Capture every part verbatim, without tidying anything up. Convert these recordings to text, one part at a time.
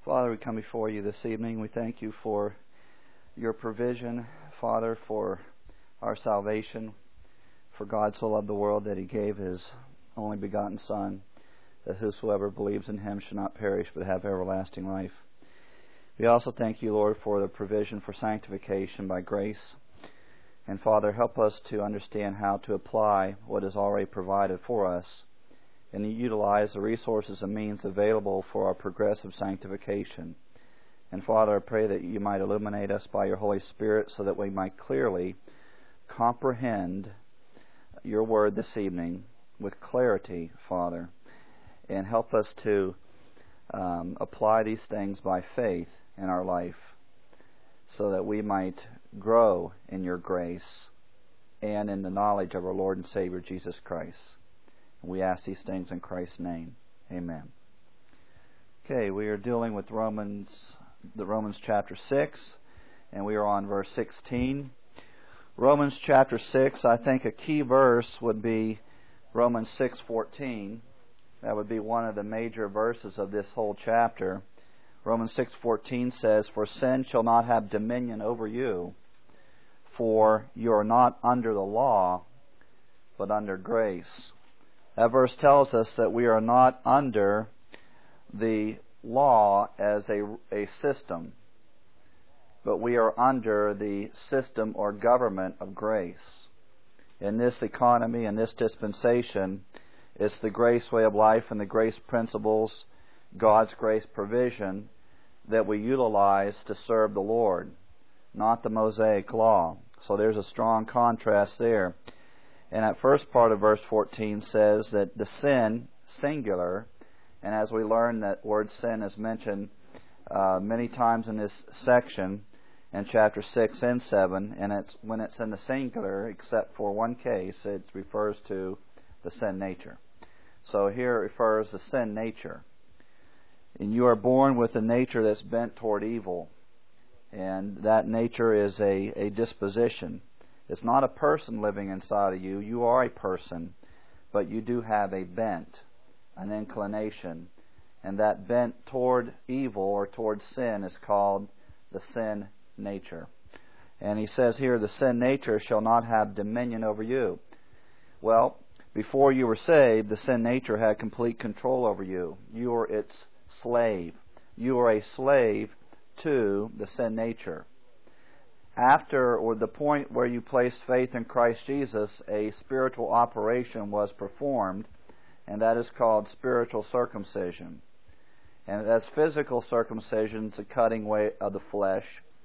Father, we come before you this evening. We thank you for your provision, Father, for our salvation. For God so loved the world that he gave his only begotten Son, that whosoever believes in him should not perish but have everlasting life. We also thank you, Lord, for the provision for sanctification by grace. And Father, help us to understand how to apply what is already provided for us and utilize the resources and means available for our progressive sanctification. And Father, I pray that you might illuminate us by your Holy Spirit so that we might clearly comprehend your word this evening with clarity, Father, and help us to um, apply these things by faith in our life so that we might grow in your grace and in the knowledge of our Lord and Savior Jesus Christ. We ask these things in Christ's name. Amen. Okay, we are dealing with Romans, the Romans chapter six, and we are on verse sixteen. Romans chapter six, I think a key verse would be Romans six fourteen. That would be one of the major verses of this whole chapter. Romans six fourteen says, "For sin shall not have dominion over you, for you are not under the law, but under grace." That verse tells us that we are not under the law as a, a system, but we are under the system or government of grace. In this economy, in this dispensation, it's the grace way of life and the grace principles, God's grace provision, that we utilize to serve the Lord, not the Mosaic law. So there's a strong contrast there. And that first part of verse fourteen says that the sin, singular, and as we learn, that word sin is mentioned uh, many times in this section, in chapter six and seven, and it's when it's in the singular, except for one case, it refers to the sin nature. So here it refers to sin nature. And you are born with a nature that's bent toward evil, and that nature is a, a disposition. It's not a person living inside of you. You are a person, but you do have a bent, an inclination. And that bent toward evil or toward sin is called the sin nature. And he says here, the sin nature shall not have dominion over you. Well, before you were saved, the sin nature had complete control over you. You were its slave. You were a slave to the sin nature. After, or the point where you placed faith in Christ Jesus, a spiritual operation was performed, and that is called spiritual circumcision. And as physical circumcision is a cutting away of the flesh,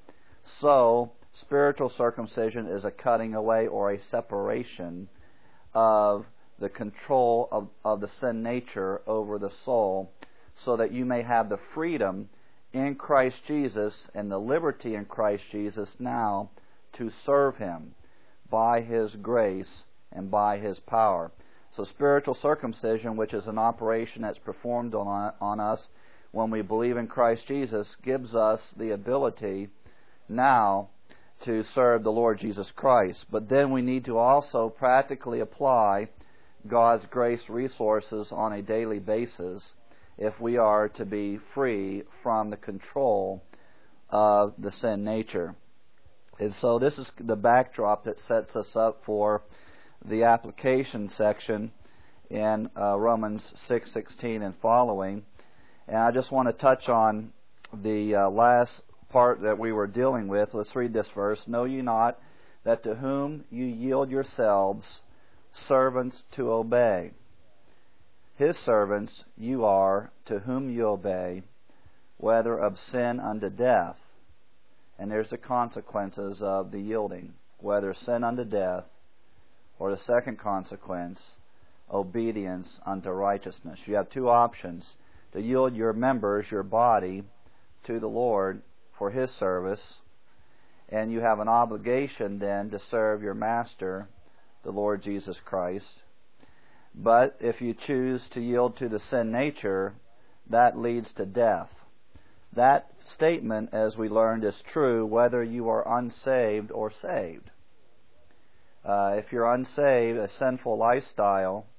so spiritual circumcision is a cutting away or a separation of the control of, of the sin nature over the soul, so that you may have the freedom in Christ Jesus and the liberty in Christ Jesus now to serve Him by His grace and by His power. So spiritual circumcision, which is an operation that's performed on, on us when we believe in Christ Jesus, gives us the ability now to serve the Lord Jesus Christ. But then we need to also practically apply God's grace resources on a daily basis if we are to be free from the control of the sin nature. And so this is the backdrop that sets us up for the application section in uh, Romans six sixteen and following. And I just want to touch on the uh, last part that we were dealing with. Let's read this verse. "Know ye not that to whom you yield yourselves servants to obey, His servants you are, to whom you obey, whether of sin unto death." And there's the consequences of the yielding, whether sin unto death, or the second consequence, obedience unto righteousness. You have two options: to yield your members, your body, to the Lord for His service, and you have an obligation then to serve your master, the Lord Jesus Christ. But if you choose to yield to the sin nature, that leads to death. That statement, as we learned, is true whether you are unsaved or saved. Uh, if you're unsaved, a sinful lifestyle,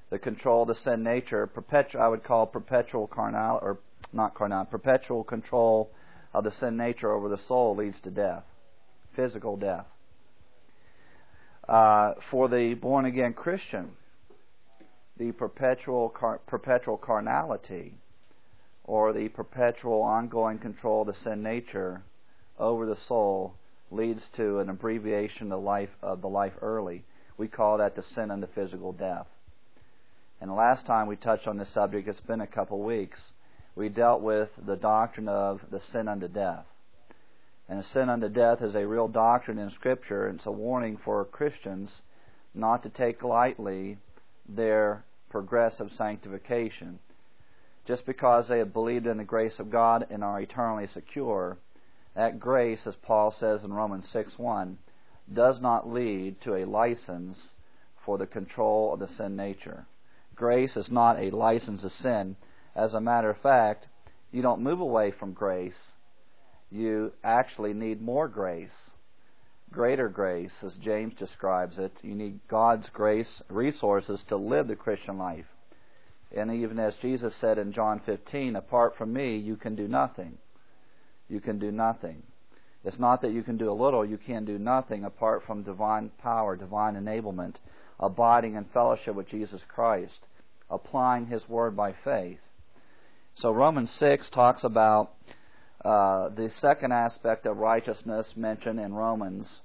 the control of the sin nature, perpetual, I would call perpetual carnal, or not carnal, perpetual control of the sin nature over the soul leads to death, physical death. Uh, for the born-again Christian, the perpetual car, perpetual carnality, or the perpetual ongoing control of the sin nature over the soul, leads to an abbreviation of life of the life early. We call that the sin unto physical death. And the last time we touched on this subject, it's been a couple weeks, we dealt with the doctrine of the sin unto death. And the sin unto death is a real doctrine in Scripture, and it's a warning for Christians not to take lightly their progressive sanctification. Just because they have believed in the grace of God and are eternally secure, that grace, as Paul says in Romans six one, does not lead to a license for the control of the sin nature. Grace is not a license to sin. As a matter of fact, you don't move away from grace. You actually need more grace, greater grace, as James describes it. You need God's grace, resources to live the Christian life. And even as Jesus said in John fifteen, apart from me, you can do nothing. You can do nothing. It's not that you can do a little, you can do nothing apart from divine power, divine enablement, abiding in fellowship with Jesus Christ, applying His Word by faith. So Romans six talks about uh, the second aspect of righteousness mentioned in Romans.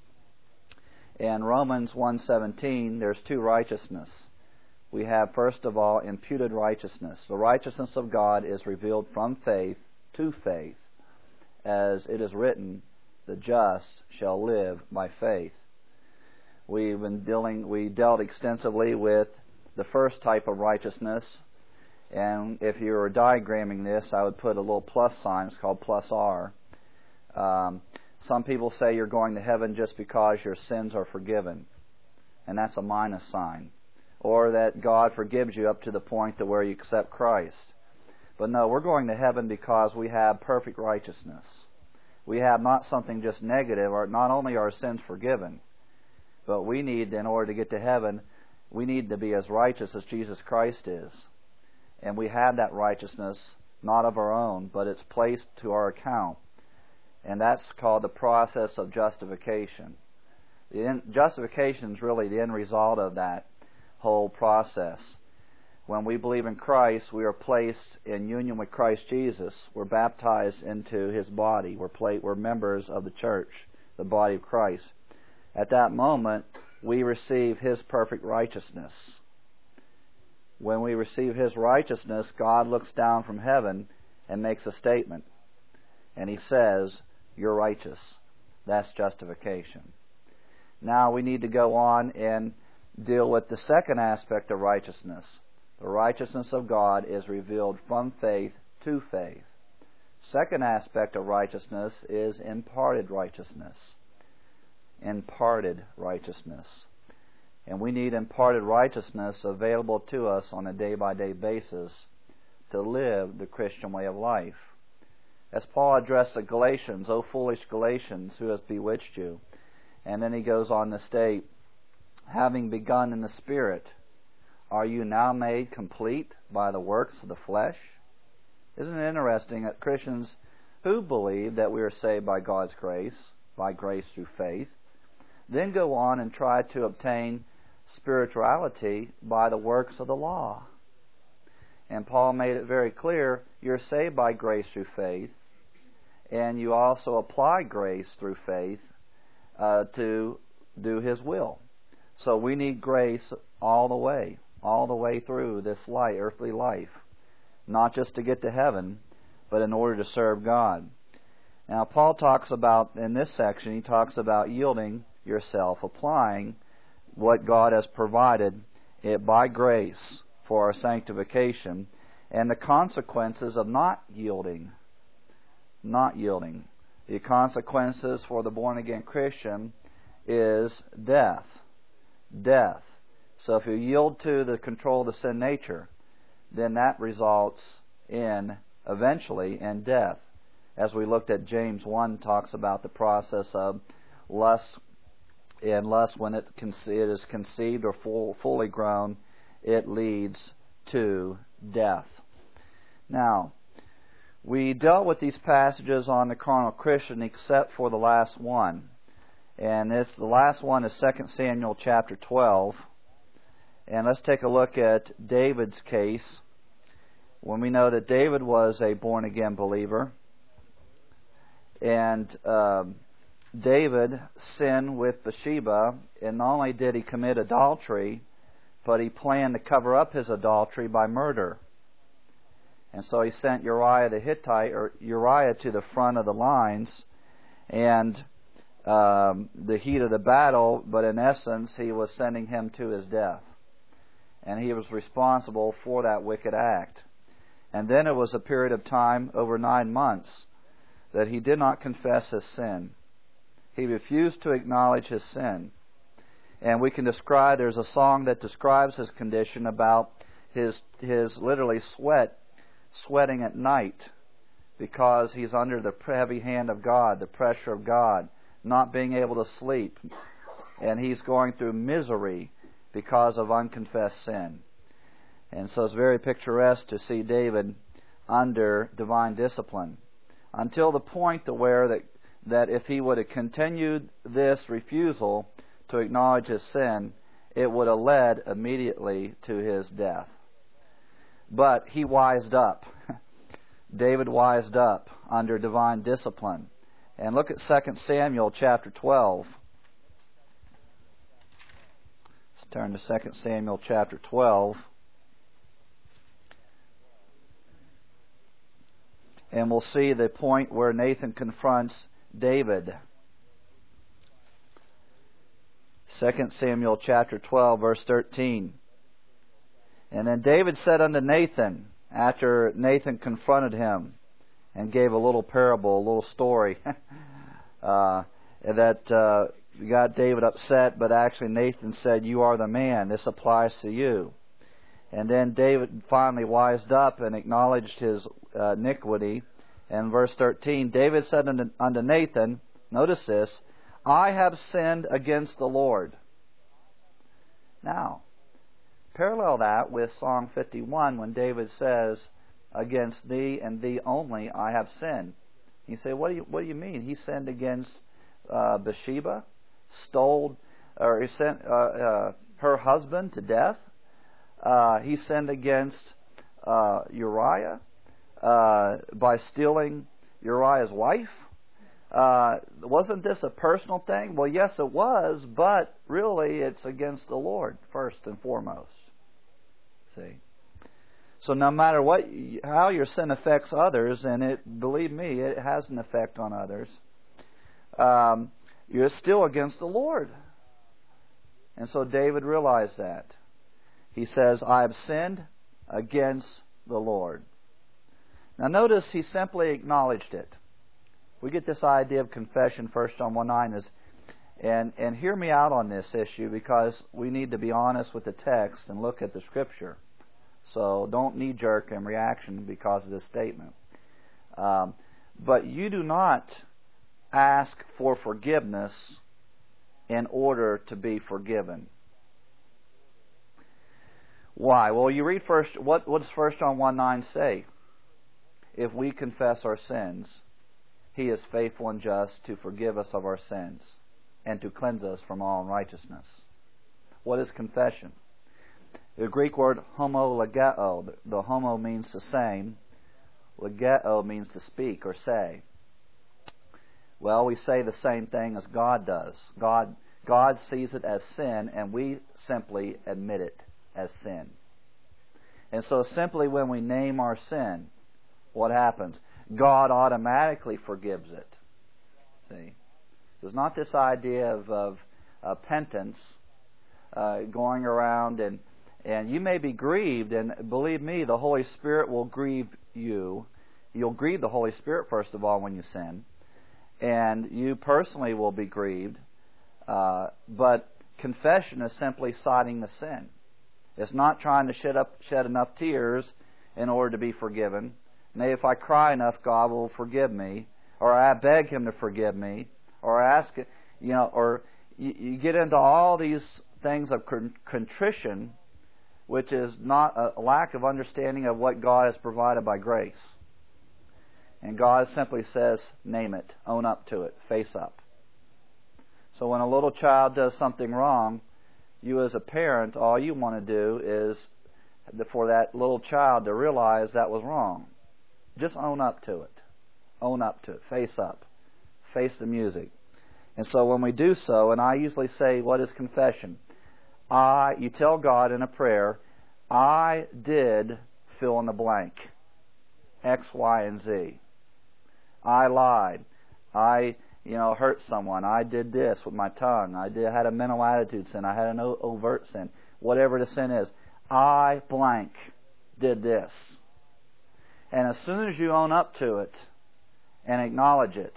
In Romans one seventeen, there's two righteousness. We have, first of all, imputed righteousness. The righteousness of God is revealed from faith to faith, as it is written, the just shall live by faith. We've been dealing, we dealt extensively with the first type of righteousness, and if you were diagramming this, I would put a little plus sign. It's called plus R. Um, some people say you're going to heaven just because your sins are forgiven, and that's a minus sign. Or that God forgives you up to the point to where you accept Christ. But no, we're going to heaven because we have perfect righteousness. We have not something just negative, or not only are our sins forgiven, but we need, in order to get to heaven, we need to be as righteous as Jesus Christ is. And we have that righteousness, not of our own, but it's placed to our account. And that's called the process of justification. The in, justification is really the end result of that whole process. When we believe in Christ, we are placed in union with Christ Jesus. We're baptized into His body. We're, play, we're members of the church, the body of Christ. At that moment, we receive His perfect righteousness. When we receive His righteousness, God looks down from heaven and makes a statement. And He says, you're righteous. That's justification. Now we need to go on and deal with the second aspect of righteousness. The righteousness of God is revealed from faith to faith. Second aspect of righteousness is imparted righteousness. Imparted righteousness. And we need imparted righteousness available to us on a day-by-day basis to live the Christian way of life. As Paul addressed the Galatians, O foolish Galatians, who has bewitched you? And then he goes on to state, having begun in the Spirit, are you now made complete by the works of the flesh? Isn't it interesting that Christians who believe that we are saved by God's grace, by grace through faith, then go on and try to obtain spirituality by the works of the law? And Paul made it very clear, you're saved by grace through faith, and you also apply grace through faith uh, to do His will. So we need grace all the way, all the way through this life, earthly life. Not just to get to heaven, but in order to serve God. Now Paul talks about, in this section, he talks about yielding yourself, applying what God has provided it by grace for our sanctification, and the consequences of not yielding. Not yielding. The consequences for the born-again Christian is death. Death. So if you yield to the control of the sin nature, then that results in, eventually, in death. As we looked at James one, talks about the process of lust, and lust when it, conce- it is conceived or full, fully grown it leads to death. Now, we dealt with these passages on the carnal Christian except for the last one. And this, the last one is Second Samuel chapter twelve. And let's take a look at David's case. When we know that David was a born-again believer. And um, David sinned with Bathsheba, and not only did he commit adultery, but he planned to cover up his adultery by murder. And so he sent Uriah the Hittite, or Uriah, to the front of the lines, and um, the heat of the battle, but in essence he was sending him to his death. And he was responsible for that wicked act. And then it was a period of time, over nine months, that he did not confess his sin. He refused to acknowledge his sin. And we can describe, there's a song that describes his condition about his his literally sweat, sweating at night, because he's under the heavy hand of God, the pressure of God, not being able to sleep. And he's going through misery because of unconfessed sin. And so it's very picturesque to see David under divine discipline, until the point to where that, that if he would have continued this refusal to acknowledge his sin, it would have led immediately to his death. But he wised up. David wised up under divine discipline. And look at Second Samuel chapter twelve. Let's turn to Second Samuel chapter twelve. And we'll see the point where Nathan confronts David. Second Samuel chapter twelve, verse thirteen. And then David said unto Nathan, after Nathan confronted him and gave a little parable, a little story, uh, that uh, got David upset, but actually Nathan said, "You are the man. This applies to you." And then David finally wised up and acknowledged his uh, iniquity. And verse thirteen, David said unto, unto Nathan, notice this, "I have sinned against the Lord." Now, parallel that with Psalm fifty-one when David says, "Against thee and thee only I have sinned." You say, what do you, what do you mean? He sinned against uh, Bathsheba, stole, or he sent uh, uh, her husband to death. Uh, he sinned against uh, Uriah uh, by stealing Uriah's wife. Uh, wasn't this a personal thing? Well, yes, it was, but really it's against the Lord first and foremost. See? So no matter what, how your sin affects others, and it, believe me, it has an effect on others, um, you're still against the Lord. And so David realized that. He says, "I have sinned against the Lord." Now notice he simply acknowledged it. We get this idea of confession, First John one nine, is, and, and hear me out on this issue, because we need to be honest with the text and look at the Scripture. So don't knee-jerk in reaction because of this statement. Um, but you do not ask for forgiveness in order to be forgiven. Why? Well, you read first. What, what does First John one nine say? If we confess our sins, He is faithful and just to forgive us of our sins and to cleanse us from all unrighteousness. What is confession? The Greek word homologeo, the homo means the same, legeo means to speak or say. Well, we say the same thing as God does. God, God sees it as sin, and we simply admit it as sin. And so simply when we name our sin, what happens? God automatically forgives it. See? There's not this idea of, of uh, penance uh, going around, and, and you may be grieved, and believe me, the Holy Spirit will grieve you. You'll grieve the Holy Spirit, first of all, when you sin. And you personally will be grieved. Uh, but confession is simply citing the sin. It's not trying to shed, up, shed enough tears in order to be forgiven. Nay, if I cry enough, God will forgive me. Or I beg Him to forgive me. Or ask, you know, or you, you get into all these things of contrition, which is not a lack of understanding of what God has provided by grace. And God simply says, name it, own up to it, face up. So when a little child does something wrong, you as a parent, all you want to do is for that little child to realize that was wrong. Just own up to it. Own up to it. Face up. Face the music. And so when we do so, and I usually say, what is confession? I, you tell God in a prayer, I did fill in the blank. X, Y, and Z. I lied. I, you know, hurt someone. I did this with my tongue. I did had a mental attitude sin. I had an overt sin. Whatever the sin is. I blank did this. And as soon as you own up to it and acknowledge it,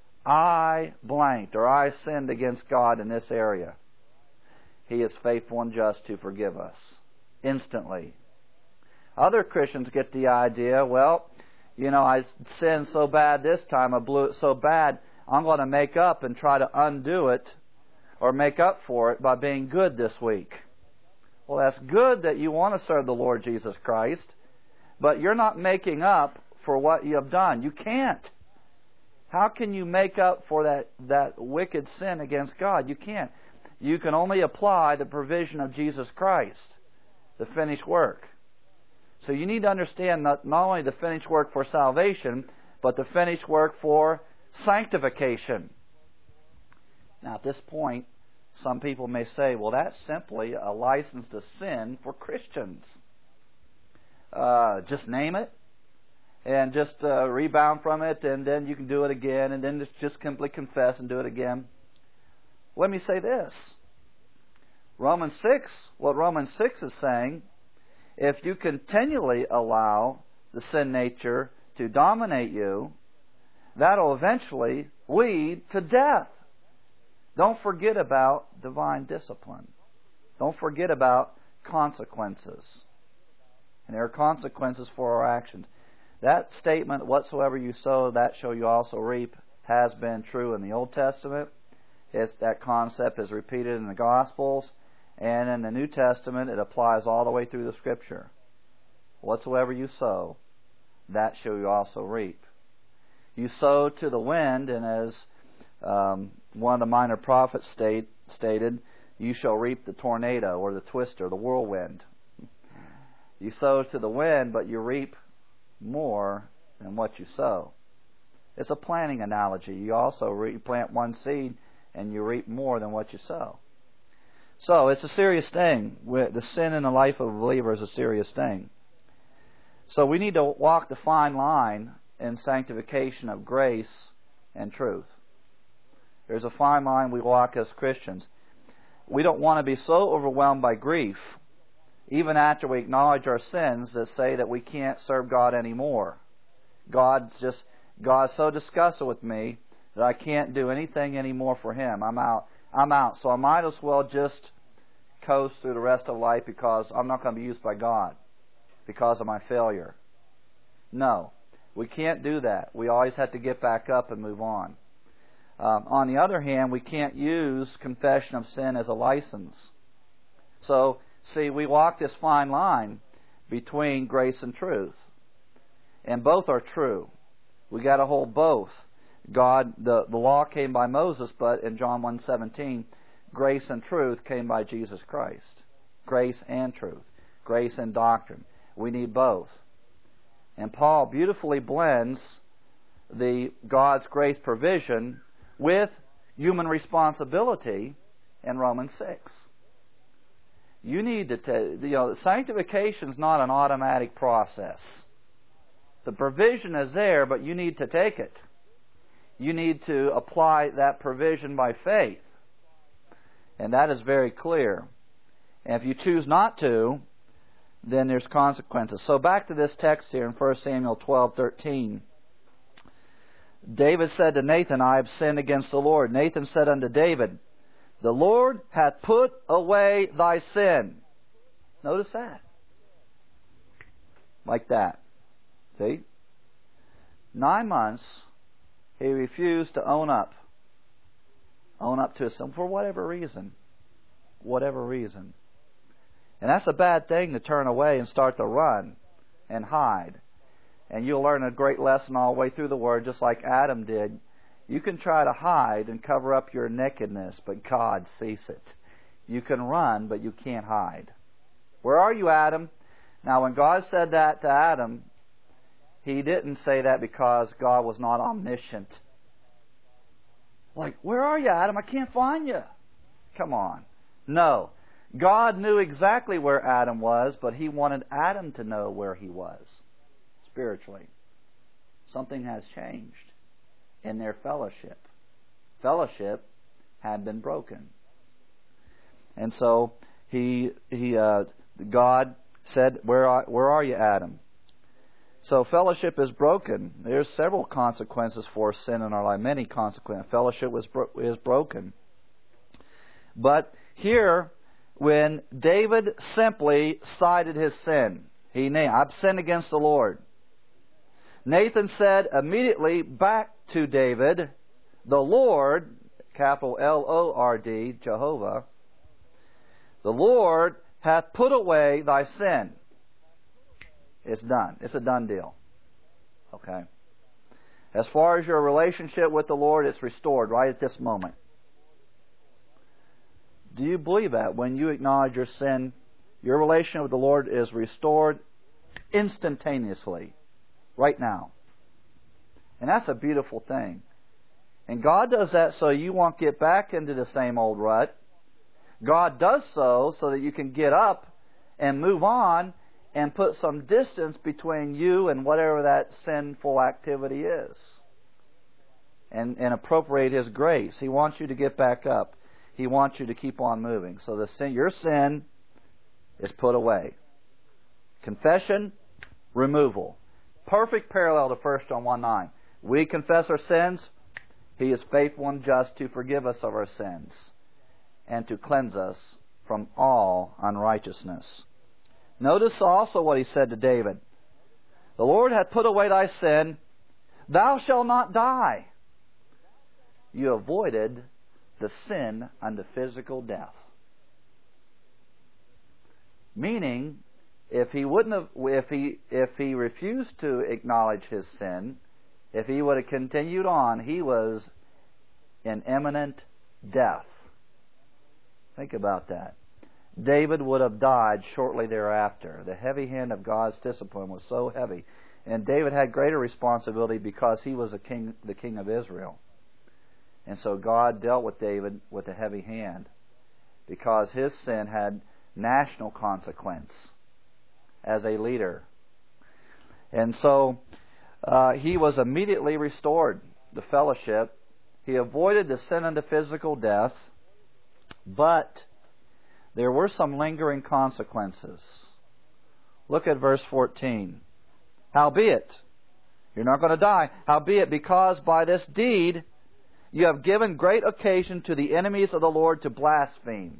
I blanked or I sinned against God in this area, He is faithful and just to forgive us instantly. Other Christians get the idea, well, you know, I sinned so bad this time, I blew it so bad, I'm going to make up and try to undo it or make up for it by being good this week. Well, that's good that you want to serve the Lord Jesus Christ, but you're not making up for what you have done. You can't. How can you make up for that, that wicked sin against God? You can't. You can only apply the provision of Jesus Christ, the finished work. So you need to understand not, not only the finished work for salvation, but the finished work for sanctification. Now at this point, some people may say, well, that's simply a license to sin for Christians. Uh, just name it, and just uh, rebound from it, and then you can do it again, and then just, just simply confess and do it again. Let me say this. Romans six, what Romans six is saying, if you continually allow the sin nature to dominate you, that'll eventually lead to death. Don't forget about divine discipline. Don't forget about consequences. And there are consequences for our actions. That statement, whatsoever you sow, that shall you also reap, has been true in the Old Testament. It's, that concept is repeated in the Gospels. And in the New Testament, it applies all the way through the Scripture. Whatsoever you sow, that shall you also reap. You sow to the wind, and as um, one of the minor prophets state, stated, you shall reap the tornado or the twister, the whirlwind. You sow to the wind, but you reap more than what you sow. It's a planting analogy. You also re- plant one seed, and you reap more than what you sow. So it's a serious thing. The sin in the life of a believer is a serious thing. So we need to walk the fine line in sanctification of grace and truth. There's a fine line we walk as Christians. We don't want to be so overwhelmed by grief, even after we acknowledge our sins, that say that we can't serve God anymore. God's just God's so disgusted with me that I can't do anything anymore for Him. I'm out. I'm out. So I might as well just coast through the rest of life because I'm not going to be used by God because of my failure. No, we can't do that. We always have to get back up and move on. Um, on the other hand, we can't use confession of sin as a license. So, see, we walk this fine line between grace and truth. And both are true. We got to hold both. God, the, the law came by Moses, but in John one seventeen, grace and truth came by Jesus Christ. Grace and truth. Grace and doctrine. We need both. And Paul beautifully blends the God's grace provision with human responsibility in Romans six. You need to, t- you know, sanctification is not an automatic process. The provision is there, but you need to take it. You need to apply that provision by faith. And that is very clear. And if you choose not to, then there's consequences. So back to this text here in First Samuel twelve thirteen. David said to Nathan, I have sinned against the Lord. Nathan said unto David, the Lord hath put away thy sin. Notice that. Like that. See? Nine months, he refused to own up. Own up to his sin for whatever reason. Whatever reason. And that's a bad thing, to turn away and start to run and hide. And you'll learn a great lesson all the way through the Word, just like Adam did. You can try to hide and cover up your nakedness, but God sees it. You can run, but you can't hide. Where are you, Adam? Now, when God said that to Adam, He didn't say that because God was not omniscient. Like, where are you, Adam? I can't find you. Come on. No. God knew exactly where Adam was, but He wanted Adam to know where he was spiritually. Something has changed in their fellowship. Fellowship had been broken. And so he, he, uh, God said, where are, where are you, Adam? So fellowship is broken. There's several consequences for sin in our life. Many consequences. Fellowship was bro- is broken. But here, when David simply cited his sin, he named, I've sinned against the Lord. Nathan said immediately back to David, the Lord, capital L O R D, Jehovah, the Lord hath put away thy sin. It's done. It's a done deal. Okay? As far as your relationship with the Lord, it's restored right at this moment. Do you believe that? When you acknowledge your sin, your relationship with the Lord is restored instantaneously, right now. And that's a beautiful thing. And God does that so you won't get back into the same old rut. God does so so that you can get up and move on and put some distance between you and whatever that sinful activity is. And, and appropriate His grace. He wants you to get back up. He wants you to keep on moving. So the sin, your sin is put away. Confession, removal. Perfect parallel to First John one nine. We confess our sins. He is faithful and just to forgive us of our sins and to cleanse us from all unrighteousness. Notice also what He said to David. The Lord hath put away thy sin. Thou shalt not die. You avoided the sin unto physical death. Meaning, if he wouldn't have, if he if he refused to acknowledge his sin, if he would have continued on, he was in imminent death. Think about that. David would have died shortly thereafter. The heavy hand of God's discipline was so heavy, and David had greater responsibility because he was a king, the king of Israel. And so God dealt with David with a heavy hand because his sin had national consequence as a leader. And so uh, he was immediately restored to fellowship. He avoided the sin unto physical death, but there were some lingering consequences. Look at verse fourteen. Howbeit, you're not going to die. Howbeit, because by this deed you have given great occasion to the enemies of the Lord to blaspheme.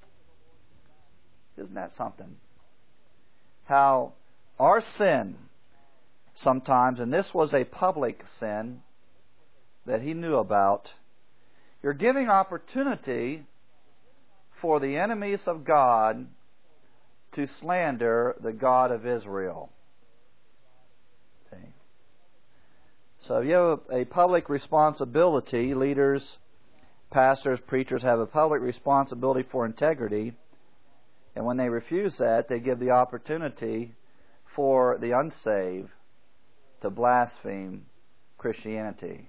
Isn't that something? How our sin sometimes, and this was a public sin that he knew about, you're giving opportunity for the enemies of God to slander the God of Israel. See? So you have a public responsibility. Leaders, pastors, preachers have a public responsibility for integrity. And when they refuse that, they give the opportunity for the unsaved to blaspheme Christianity.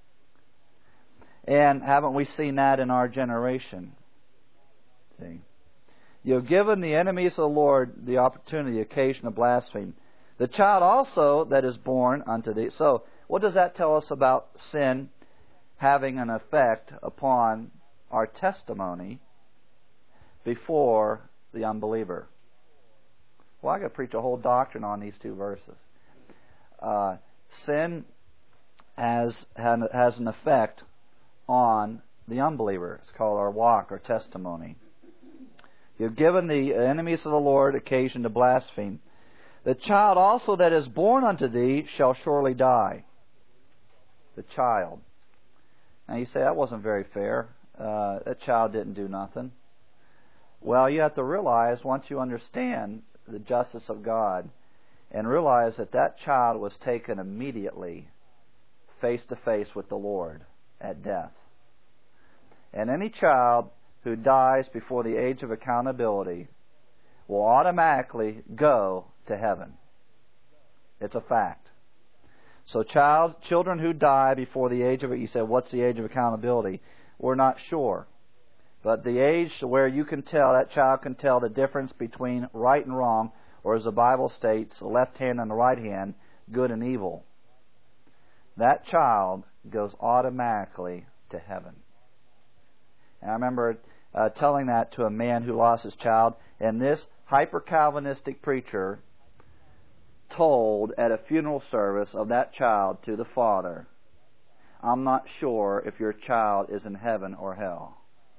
And haven't we seen that in our generation? See? You've given the enemies of the Lord the opportunity, the occasion to blaspheme. The child also that is born unto thee. So, what does that tell us about sin having an effect upon our testimony before the unbeliever? Well, I could preach a whole doctrine on these two verses. Uh, sin has has an effect on the unbeliever. It's called our walk, our testimony. You've given the enemies of the Lord occasion to blaspheme. The child also that is born unto thee shall surely die. The child. Now you say, that wasn't very fair. Uh, that child didn't do nothing. Well, you have to realize, once you understand the justice of God, and realize that that child was taken immediately face to face with the Lord at death. And any child who dies before the age of accountability will automatically go to heaven. It's a fact. So child, children who die before the age of, you said, what's the age of accountability? We're not sure. But the age where you can tell, that child can tell the difference between right and wrong, or as the Bible states, the left hand and the right hand, good and evil. That child goes automatically to heaven. And I remember uh, telling that to a man who lost his child, and this hyper-Calvinistic preacher told at a funeral service of that child to the father, I'm not sure if your child is in heaven or hell.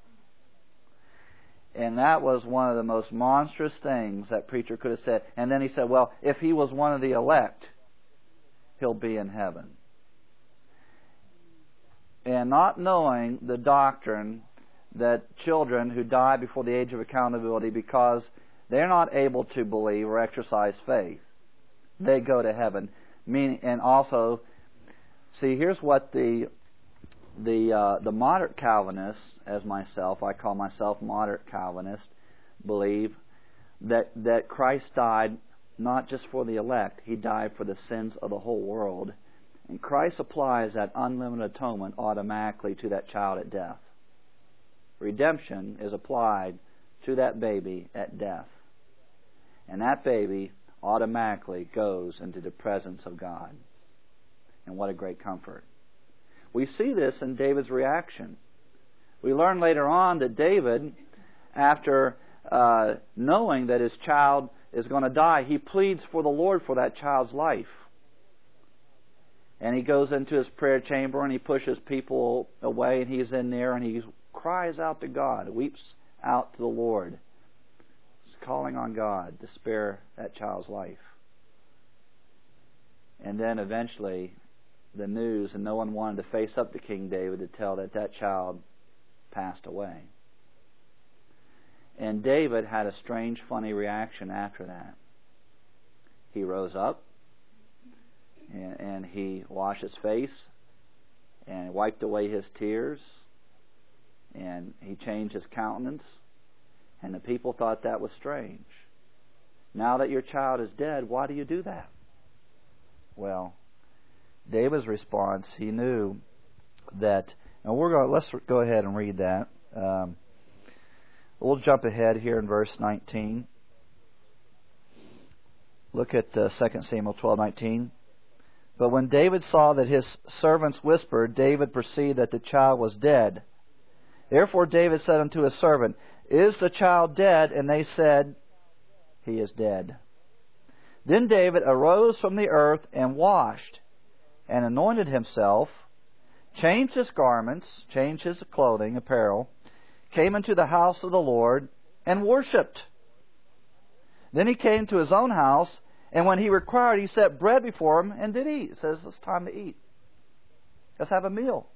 And that was one of the most monstrous things that preacher could have said. And then he said, well, if he was one of the elect, he'll be in heaven. And not knowing the doctrine that children who die before the age of accountability, because they're not able to believe or exercise faith, they go to heaven. Meaning, and also, see, here's what the the uh, the moderate Calvinists, as myself, I call myself moderate Calvinist, believe that that Christ died not just for the elect; He died for the sins of the whole world. And Christ applies that unlimited atonement automatically to that child at death. Redemption is applied to that baby at death. And that baby automatically goes into the presence of God. And what a great comfort. We see this in David's reaction. We learn later on that David, after uh, knowing that his child is going to die, he pleads for the Lord for that child's life. And he goes into his prayer chamber and he pushes people away, and he's in there and he cries out to God, weeps out to the Lord. He's calling on God to spare that child's life. And then eventually the news, and no one wanted to face up to King David to tell that that child passed away. And David had a strange, funny reaction after that. He rose up, and, and he washed his face, and wiped away his tears, and he changed his countenance, and the people thought that was strange. Now that your child is dead, why do you do that? Well, David's response, he knew that, and we're going. Let's go ahead and read that. Um, we'll jump ahead here in verse nineteen. Look at uh, Second Samuel twelve nineteen. But when David saw that his servants whispered, David perceived that the child was dead. Therefore David said unto his servant, Is the child dead? And they said, He is dead. Then David arose from the earth and washed, and anointed himself, changed his garments, changed his clothing, apparel, came into the house of the Lord, and worshipped. Then he came to his own house, and when he required, he set bread before him and did eat. It says it's time to eat. Let's have a meal.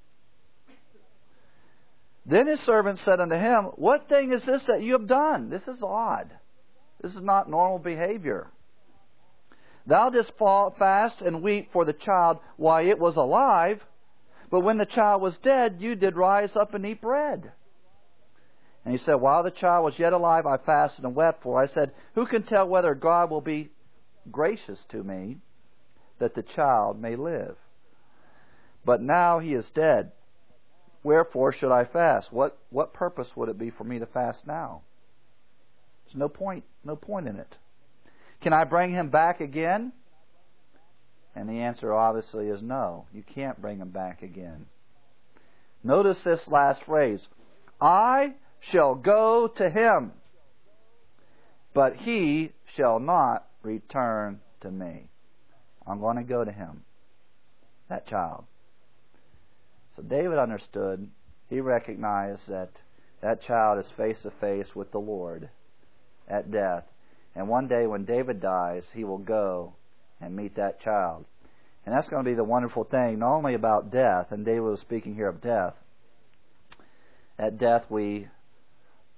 Then his servant said unto him, What thing is this that you have done? This is odd. This is not normal behavior. Thou didst fast and weep for the child while it was alive, but when the child was dead, you did rise up and eat bread. And he said, While the child was yet alive, I fasted and wept, for I said, Who can tell whether God will be gracious to me, that the child may live? But now he is dead. Wherefore should I fast? What what purpose would it be for me to fast now? There's no point, no point in it. Can I bring him back again? And the answer obviously is no. You can't bring him back again. Notice this last phrase. I shall go to him, but he shall not return to me. I'm going to go to him. That child. So David understood. He recognized that that child is face to face with the Lord at death. And one day when David dies, he will go and meet that child. And that's going to be the wonderful thing, not only about death, and David was speaking here of death. At death we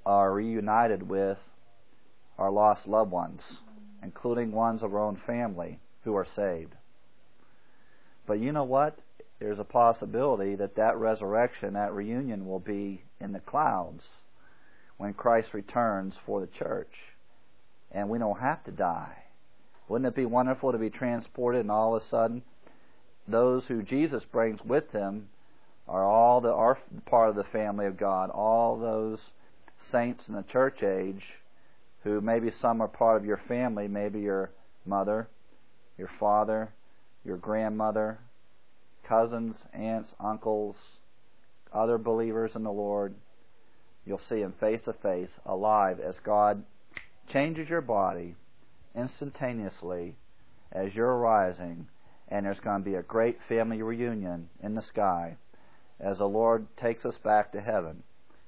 are reunited with our lost loved ones, including ones of our own family who are saved. But you know what? There's a possibility that that resurrection, that reunion, will be in the clouds when Christ returns for the church. And we don't have to die. Wouldn't it be wonderful to be transported and all of a sudden those who Jesus brings with him are all the are part of the family of God, all those saints in the church age who maybe some are part of your family, maybe your mother, your father, your grandmother, cousins, aunts, uncles, other believers in the Lord. You'll see him face to face, alive, as God changes your body instantaneously as you're rising, and there's going to be a great family reunion in the sky as the Lord takes us back to heaven.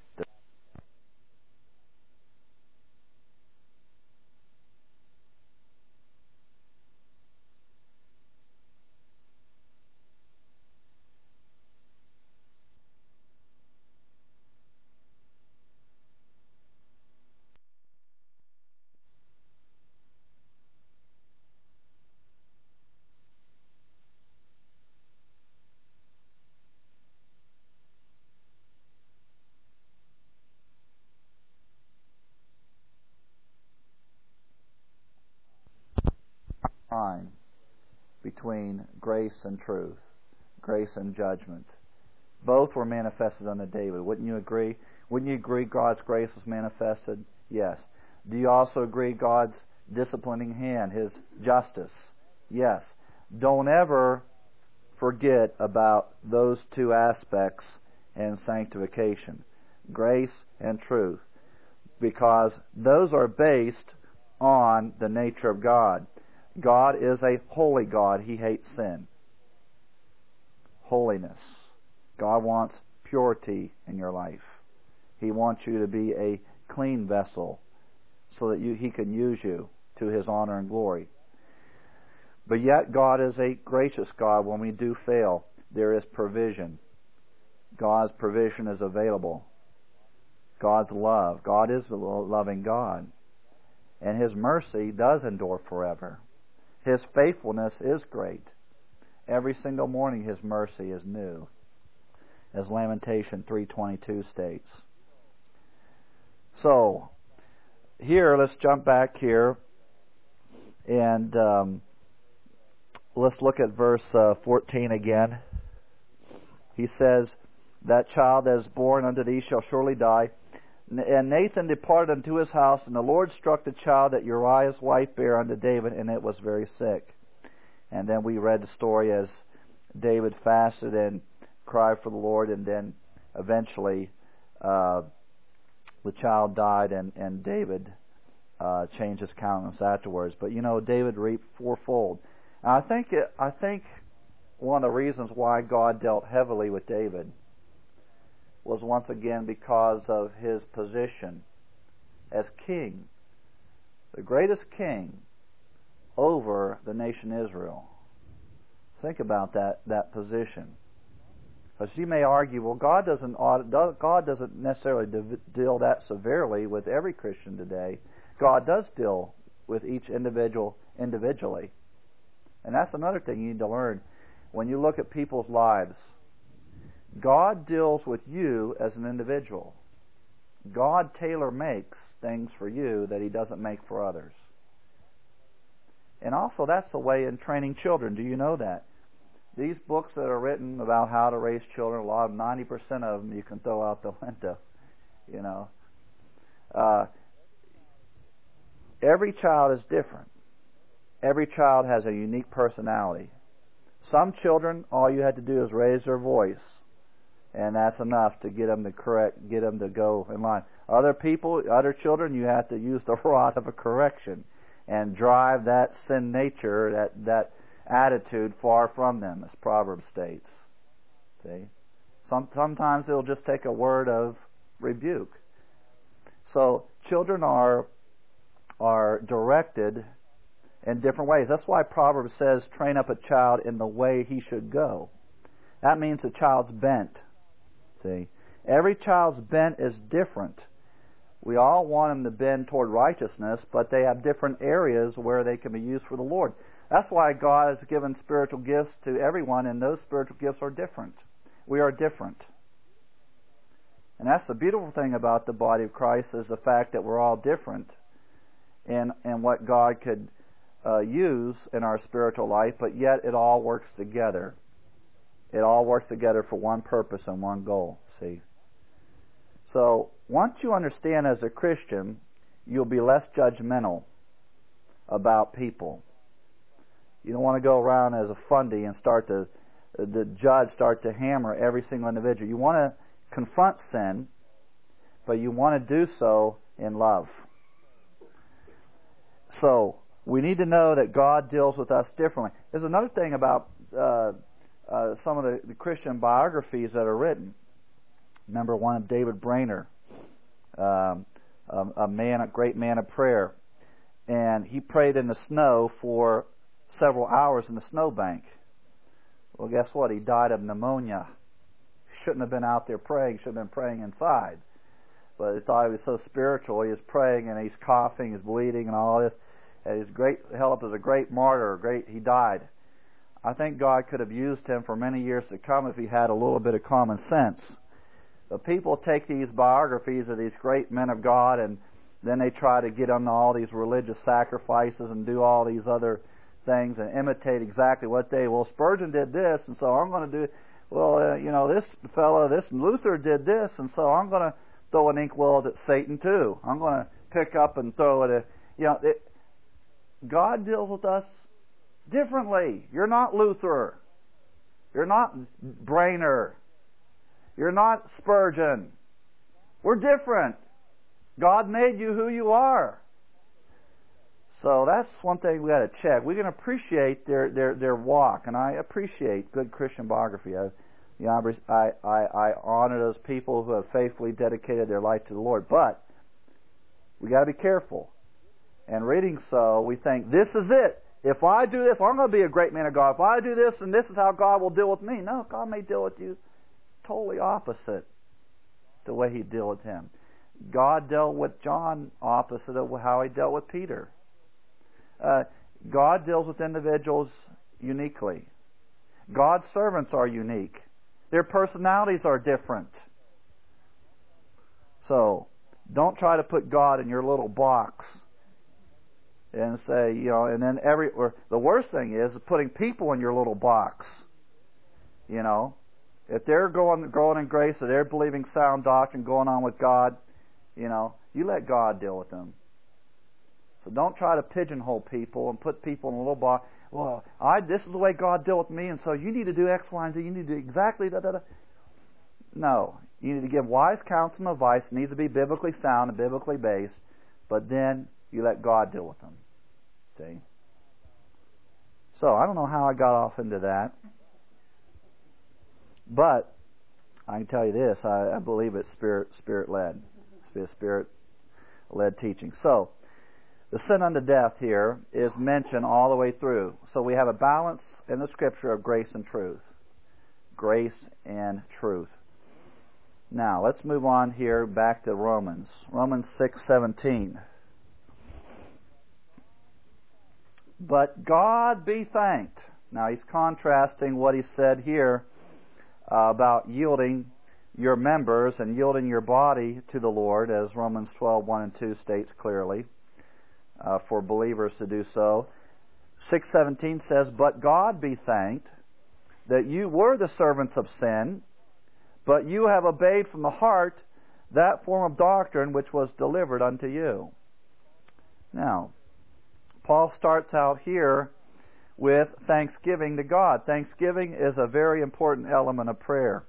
Line between grace and truth, grace and judgment. Both were manifested unto David. Wouldn't you agree? Wouldn't you agree God's grace was manifested? Yes. Do you also agree God's disciplining hand, His justice? Yes. Don't ever forget about those two aspects in sanctification, grace and truth, because those are based on the nature of God. God is a holy God. He hates sin. Holiness. God wants purity in your life. He wants you to be a clean vessel so that you, He can use you to His honor and glory. But yet God is a gracious God. When we do fail, there is provision. God's provision is available. God's love. God is the loving God. And His mercy does endure forever. His faithfulness is great. Every single morning His mercy is new, as Lamentation three twenty-two states. So, here, let's jump back here, and um, let's look at verse uh, fourteen again. He says, "That child that is born unto thee shall surely die. And Nathan departed unto his house, and the Lord struck the child that Uriah's wife bare unto David, and it was very sick." And then we read the story as David fasted and cried for the Lord, and then eventually uh, the child died, and, and David uh, changed his countenance afterwards. But you know, David reaped fourfold. And I think it, I think one of the reasons why God dealt heavily with David was once again because of his position as king, the greatest king over the nation Israel. Think about that, that position. Because you may argue, well, God doesn't God doesn't necessarily deal that severely with every Christian today. God does deal with each individual individually. And that's another thing you need to learn. When you look at people's lives, God deals with you as an individual. God tailor-makes things for you that He doesn't make for others. And also, that's the way in training children. Do you know that? These books that are written about how to raise children, a lot of ninety percent of them you can throw out the window. You know, uh, every child is different. Every child has a unique personality. Some children, all you had to do is raise their voice, and that's enough to get them to correct, get them to go in line. Other people, other children, you have to use the rod of a correction and drive that sin nature, that that attitude far from them, as Proverbs states. See, Some, sometimes it'll just take a word of rebuke. So children are are directed in different ways. That's why Proverbs says, "Train up a child in the way he should go." That means the child's bent. See, every child's bent is different. We all want them to bend toward righteousness, but they have different areas where they can be used for the Lord. That's why God has given spiritual gifts to everyone, and those spiritual gifts are different. We are different. And that's the beautiful thing about the body of Christ, is the fact that we're all different in, in what God could uh, use in our spiritual life, but yet it all works together. It all works together for one purpose and one goal, see? So, once you understand as a Christian, you'll be less judgmental about people. You don't want to go around as a fundy and start to, the judge start to hammer every single individual. You want to confront sin, but you want to do so in love. So, we need to know that God deals with us differently. There's another thing about uh, uh, some of the, the Christian biographies that are written. Remember one of David Brainerd, um, a, a man, a great man of prayer, and he prayed in the snow for several hours in the snowbank. Well, guess what? He died of pneumonia. Shouldn't have been out there praying. Should have been praying inside. But he thought he was so spiritual. He was praying and he's coughing, he's bleeding, and all this. And he's great, held up as a great martyr. Great, he died. I think God could have used him for many years to come if he had a little bit of common sense. But people take these biographies of these great men of God, and then they try to get on all these religious sacrifices and do all these other things and imitate exactly what they, well, Spurgeon did this, and so I'm going to do, well, uh, you know, this fellow, this Luther did this, and so I'm going to throw an inkwell at Satan too. I'm going to pick up and throw it at, you know, it, God deals with us differently. You're not Luther. You're not Brainerd. You're not Spurgeon. We're different. God made you who you are. So that's one thing we got to check. We can appreciate their, their, their walk, and I appreciate good Christian biography. I, you know, I, I, I honor those people who have faithfully dedicated their life to the Lord. But we got to be careful. And reading so, we think, this is it. If I do this, I'm going to be a great man of God. If I do this, and this is how God will deal with me. No, God may deal with you totally opposite the way He dealt with him. God dealt with John opposite of how He dealt with Peter. Uh, God deals with individuals uniquely. God's servants are unique. Their personalities are different. So, don't try to put God in your little box and say, you know, and then every, or the worst thing is putting people in your little box. You know, if they're going, growing in grace, or they're believing sound doctrine, going on with God, you know, you let God deal with them. So don't try to pigeonhole people and put people in a little box. Well, I this is the way God dealt with me, and so you need to do X, Y, and Z. You need to do exactly da da da. No, you need to give wise counsel and advice. It needs to be biblically sound and biblically based. But then you let God deal with them. See? So I don't know how I got off into that, but I can tell you this: I, I believe it's spirit spirit led. It's spirit led teaching. So. The sin unto death here is mentioned all the way through. So we have a balance in the Scripture of grace and truth. Grace and truth. Now, let's move on here back to Romans. Romans six seventeen. But God be thanked. Now, he's contrasting what he said here uh, about yielding your members and yielding your body to the Lord, as Romans twelve one and two states clearly. Uh, for believers to do so. six seventeen says, But God be thanked that you were the servants of sin, but you have obeyed from the heart that form of doctrine which was delivered unto you. Now, Paul starts out here with thanksgiving to God. Thanksgiving is a very important element of prayer.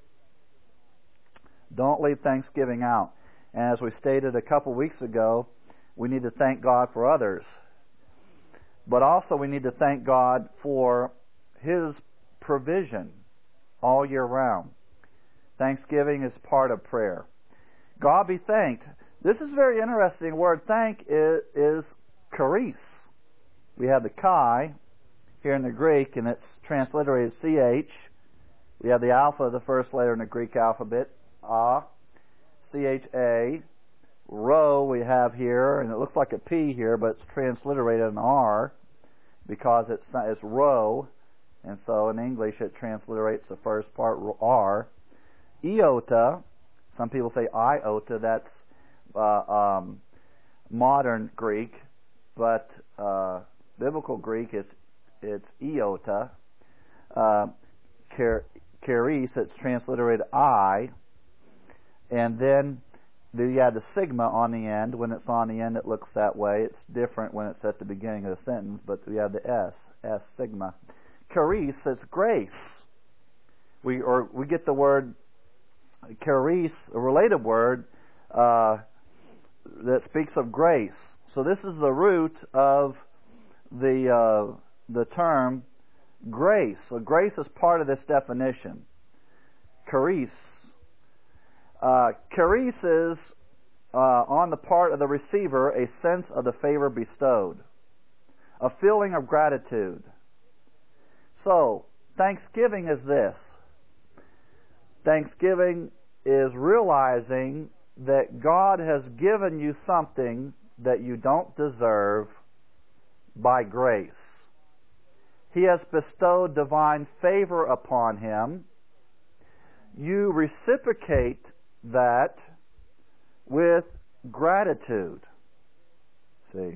Don't leave thanksgiving out. And as we stated a couple weeks ago, we need to thank God for others. But also we need to thank God for His provision all year round. Thanksgiving is part of prayer. God be thanked. This is a very interesting word. Thank is, is charis. We have the chi here in the Greek, and it's transliterated C H. We have the alpha, the first letter in the Greek alphabet, A, C H A, rho we have here, and it looks like a P here, but it's transliterated an R because it's it's rho, and so in English it transliterates the first part R. Iota, some people say iota, that's uh, um, modern Greek, but uh, biblical Greek it's it's iota. Uh, charis, it's transliterated I, and then you have the sigma on the end. When it's on the end, it looks that way. It's different when it's at the beginning of the sentence, but we have the S, S sigma. Charis, it's grace. We or we get the word charis, a related word uh, that speaks of grace. So this is the root of the uh, the term grace. So grace is part of this definition. Charis. Uh, charis is, uh, on the part of the receiver, a sense of the favor bestowed, a feeling of gratitude. So, thanksgiving is this. Thanksgiving is realizing that God has given you something that you don't deserve by grace. He has bestowed divine favor upon him. You reciprocate that with gratitude. See?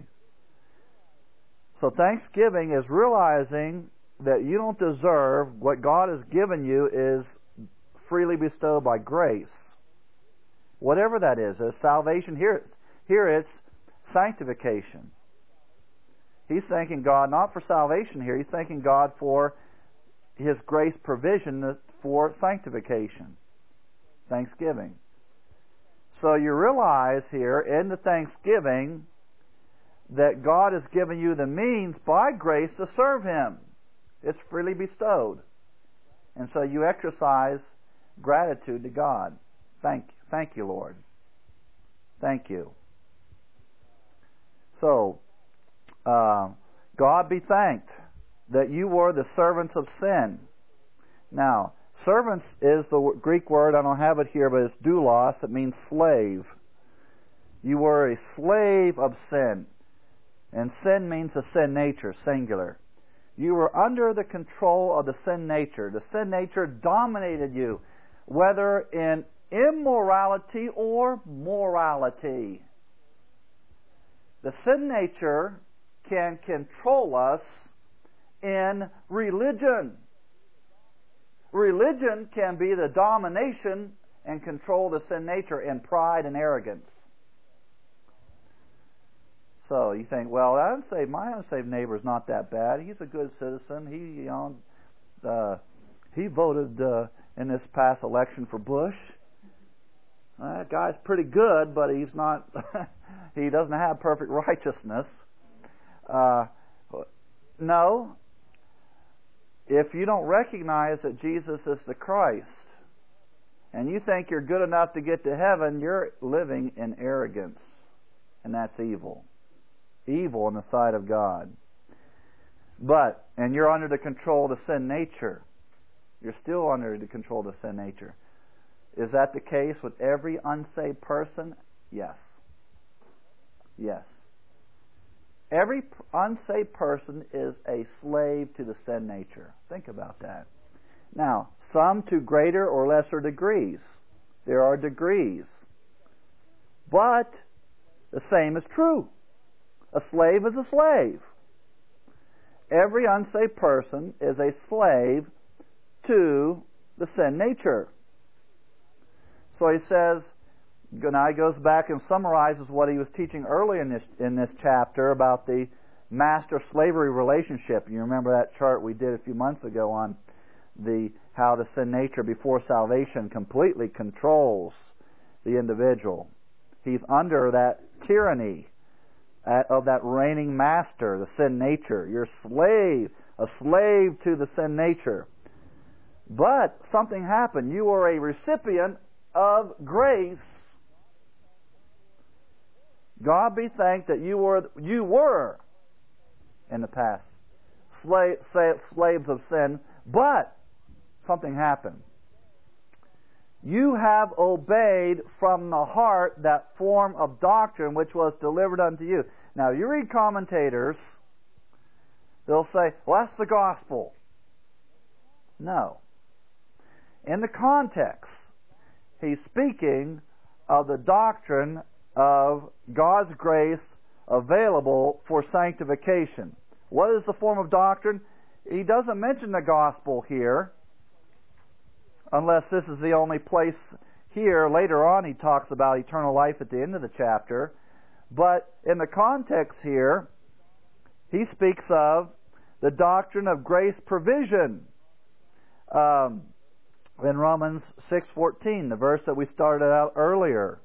So thanksgiving is realizing that you don't deserve what God has given you is freely bestowed by grace. Whatever that is, as salvation, here, here it's sanctification. He's thanking God not for salvation here, he's thanking God for His grace provision for sanctification. Thanksgiving. So you realize here in the thanksgiving that God has given you the means by grace to serve Him. It's freely bestowed. And so you exercise gratitude to God. Thank, thank you, Lord. Thank you. So, uh, God be thanked that you were the servants of sin. Now, servants is the Greek word, I don't have it here, but it's doulos. It means slave. You were a slave of sin. And sin means the sin nature, singular. You were under the control of the sin nature. The sin nature dominated you, whether in immorality or morality. The sin nature can control us in religion. Religion can be the domination and control the sin nature in pride and arrogance. So you think, well, I unsaved, my unsaved neighbor's not that bad. He's a good citizen. He, you know, uh, he voted uh, in this past election for Bush. Uh, that guy's pretty good, but he's not. He doesn't have perfect righteousness. Uh, no. If you don't recognize that Jesus is the Christ, and you think you're good enough to get to heaven, you're living in arrogance, and that's evil. Evil in the sight of God. But, and you're under the control of the sin nature. You're still under the control of the sin nature. Is that the case with every unsaved person? Yes. Yes. Every unsaved person is a slave to the sin nature. Think about that. Now, some to greater or lesser degrees. There are degrees. But the same is true. A slave is a slave. Every unsaved person is a slave to the sin nature. So he says, now he goes back and summarizes what he was teaching early in this in this chapter about the master-slavery relationship. You remember that chart we did a few months ago on the how the sin nature before salvation completely controls the individual. He's under that tyranny of that reigning master, the sin nature. You're a slave, a slave to the sin nature. But something happened. You were a recipient of grace. God be thanked that you were you were in the past slave, slaves of sin, but something happened. You have obeyed from the heart that form of doctrine which was delivered unto you. Now, you read commentators, they'll say, well, that's the gospel. No. In the context, he's speaking of the doctrine of God's grace available for sanctification. What is the form of doctrine? He doesn't mention the gospel here, unless this is the only place here. Later on he talks about eternal life at the end of the chapter. But in the context here, he speaks of the doctrine of grace provision. Um, in Romans six fourteen, the verse that we started out earlier.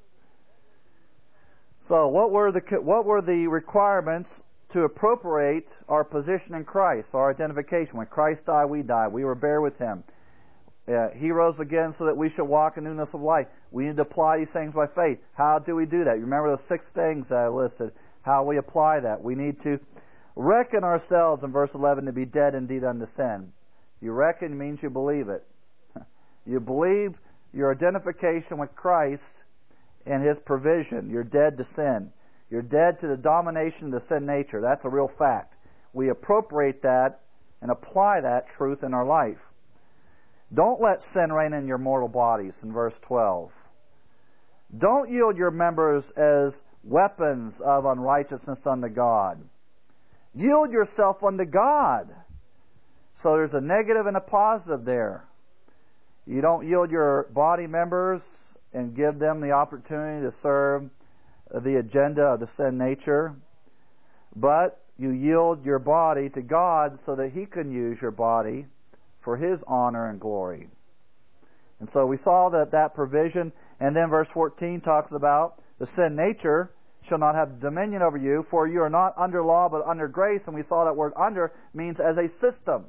So what were the what were the requirements to appropriate our position in Christ, our identification? When Christ died, we died. We were buried with Him. Uh, he rose again so that we should walk in newness of life. We need to apply these things by faith. How do we do that? You remember those six things that I listed, how we apply that. We need to reckon ourselves, in verse eleven, to be dead indeed unto sin. You reckon means you believe it. You believe your identification with Christ and His provision. You're dead to sin. You're dead to the domination of the sin nature. That's a real fact. We appropriate that and apply that truth in our life. Don't let sin reign in your mortal bodies, in verse twelve. Don't yield your members as weapons of unrighteousness unto God. Yield yourself unto God. So there's a negative and a positive there. You don't yield your body members and give them the opportunity to serve the agenda of the sin nature, but you yield your body to God so that He can use your body for His honor and glory. And so we saw that that provision, and then verse fourteen talks about the sin nature shall not have dominion over you, for you are not under law but under grace, and we saw that word under means as a system.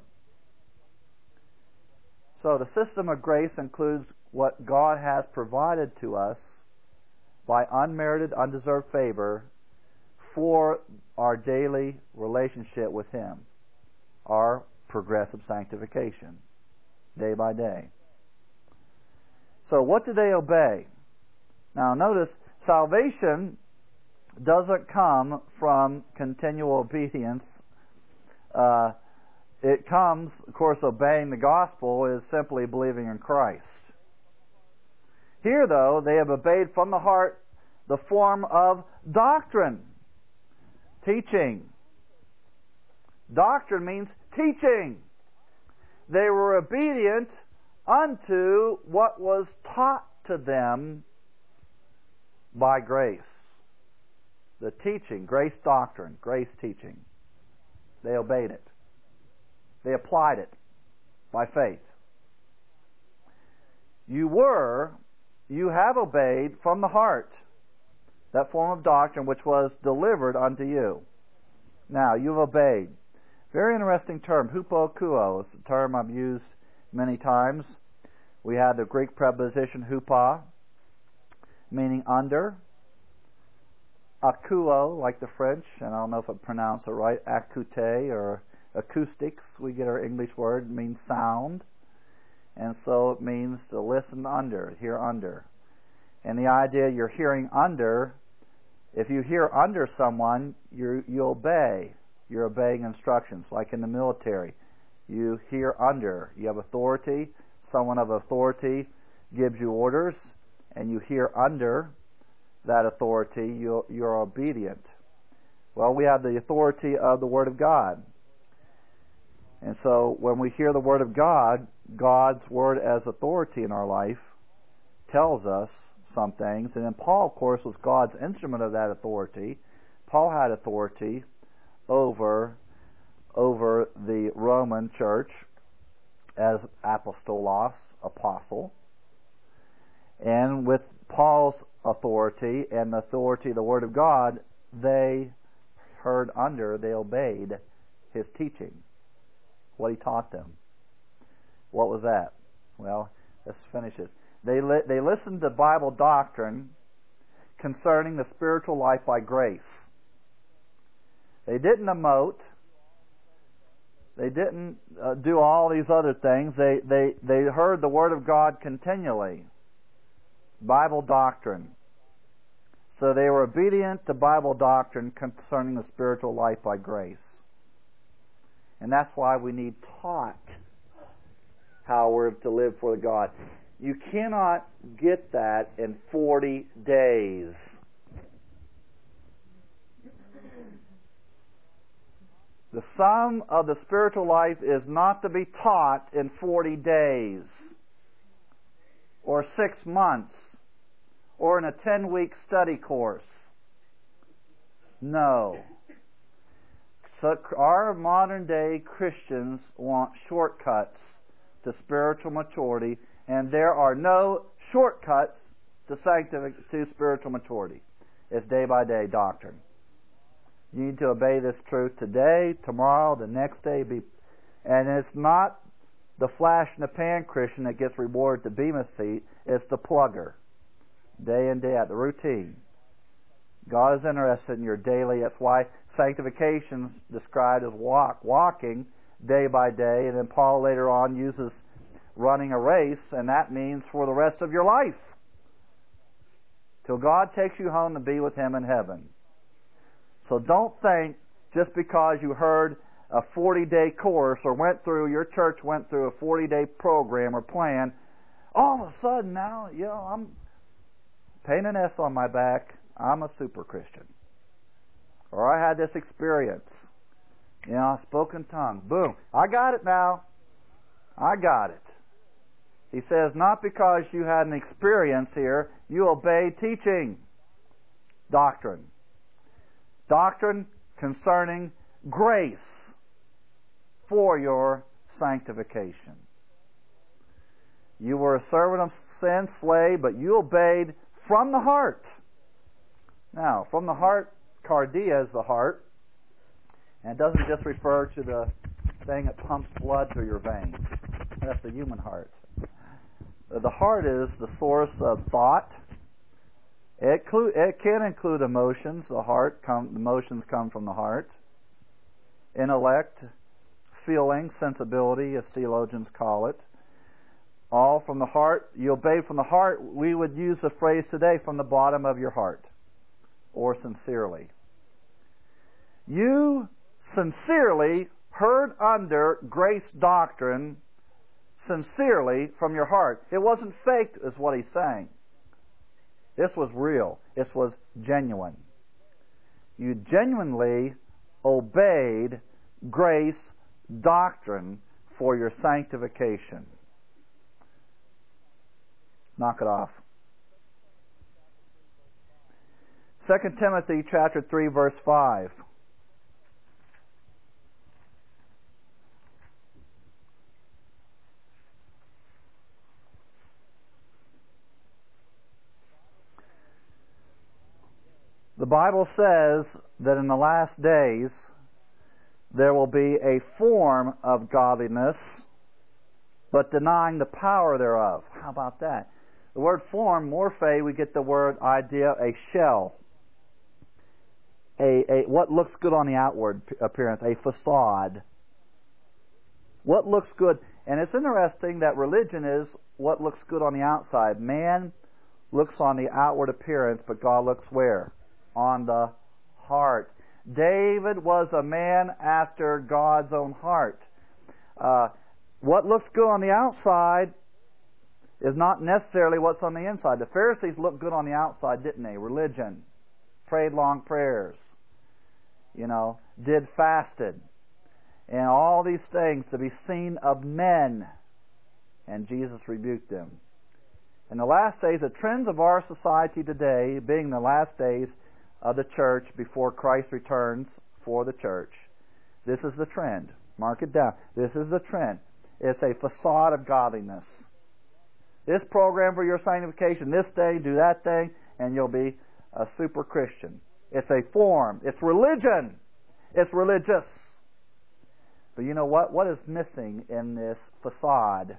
So the system of grace includes what God has provided to us by unmerited, undeserved favor for our daily relationship with Him, our progressive sanctification, day by day. So what do they obey? Now notice, salvation doesn't come from continual obedience. Uh, it comes, of course, obeying the gospel is simply believing in Christ. Here, though, they have obeyed from the heart the form of doctrine, teaching. Doctrine means teaching. They were obedient unto what was taught to them by grace. The teaching, grace doctrine, grace teaching. They obeyed it. They applied it by faith. You were, you have obeyed from the heart that form of doctrine which was delivered unto you. Now, you've obeyed. Very interesting term, hupokuo, is a term I've used many times. We had the Greek preposition hupa, meaning under. Akuo, like the French, and I don't know if I pronounce it right, acute or acoustics, we get our English word, it means sound. And so it means to listen under, hear under. And the idea you're hearing under, if you hear under someone, you you obey. You're obeying instructions, like in the military. You hear under. You have authority. Someone of authority gives you orders, and you hear under that authority. You're, you're obedient. Well, we have the authority of the Word of God. And so when we hear the Word of God, God's Word as authority in our life tells us some things. And then Paul, of course, was God's instrument of that authority. Paul had authority over over the Roman church as apostolos, apostle. And with Paul's authority and the authority of the Word of God, they heard under, they obeyed his teaching, what he taught them. What was that? Well, let's finish it. They, li- they listened to Bible doctrine concerning the spiritual life by grace. They didn't emote. They didn't uh, do all these other things. They, they, they heard the Word of God continually. Bible doctrine. So they were obedient to Bible doctrine concerning the spiritual life by grace. And that's why we need taught how we're to live for God. You cannot get that in forty days. The sum of the spiritual life is not to be taught in forty days, or six months, or in a ten-week study course. No. So our modern-day Christians want shortcuts to spiritual maturity, and there are no shortcuts to sanctific- to spiritual maturity. It's day-by-day doctrine. You need to obey this truth today, tomorrow, the next day. Be, and it's not the flash-in-the-pan Christian that gets rewarded at the Bema seat. It's the plugger. Day in, day out, the routine. God is interested in your daily. That's why sanctification is described as walk, walking day by day. And then Paul later on uses running a race, and that means for the rest of your life. Till God takes you home to be with Him in heaven. So don't think just because you heard a forty-day course or went through, your church went through a forty-day program or plan, all of a sudden now, you know, I'm paying an S on my back, I'm a super Christian. Or I had this experience. You know, I spoke in tongues. Boom. I got it now. I got it. He says, not because you had an experience here, you obeyed teaching. Doctrine. Doctrine concerning grace for your sanctification. You were a servant of sin, slave, but you obeyed from the heart. Now, from the heart, cardia is the heart, and it doesn't just refer to the thing that pumps blood through your veins. That's the human heart. The heart is the source of thought. It, clu- it can include emotions. The heart, come, emotions come from the heart. Intellect, feeling, sensibility, as theologians call it. All from the heart. You obey from the heart. We would use the phrase today, from the bottom of your heart, or sincerely. You sincerely heard under grace doctrine, sincerely from your heart. It wasn't faked, is what he's saying. This was real. This was genuine. You genuinely obeyed grace doctrine for your sanctification. Knock it off. Second Timothy chapter three, verse five. The Bible says that in the last days there will be a form of godliness, but denying the power thereof. How about that? The word form, morphe, we get the word idea, a shell. A, a what looks good on the outward appearance, a facade. What looks good. And it's interesting that religion is what looks good on the outside. Man looks on the outward appearance, but God looks where? On the heart. David was a man after God's own heart. Uh, what looks good on the outside is not necessarily what's on the inside. The Pharisees looked good on the outside, didn't they? Religion. Prayed long prayers. You know, did fasted. And all these things to be seen of men. And Jesus rebuked them. In the last days, the trends of our society today, being the last days of the church before Christ returns for the church. This is the trend. Mark it down. This is the trend. It's a facade of godliness. This program for your sanctification, this day, do that thing, and you'll be a super Christian. It's a form. It's religion. It's religious. But you know what? What is missing in this facade?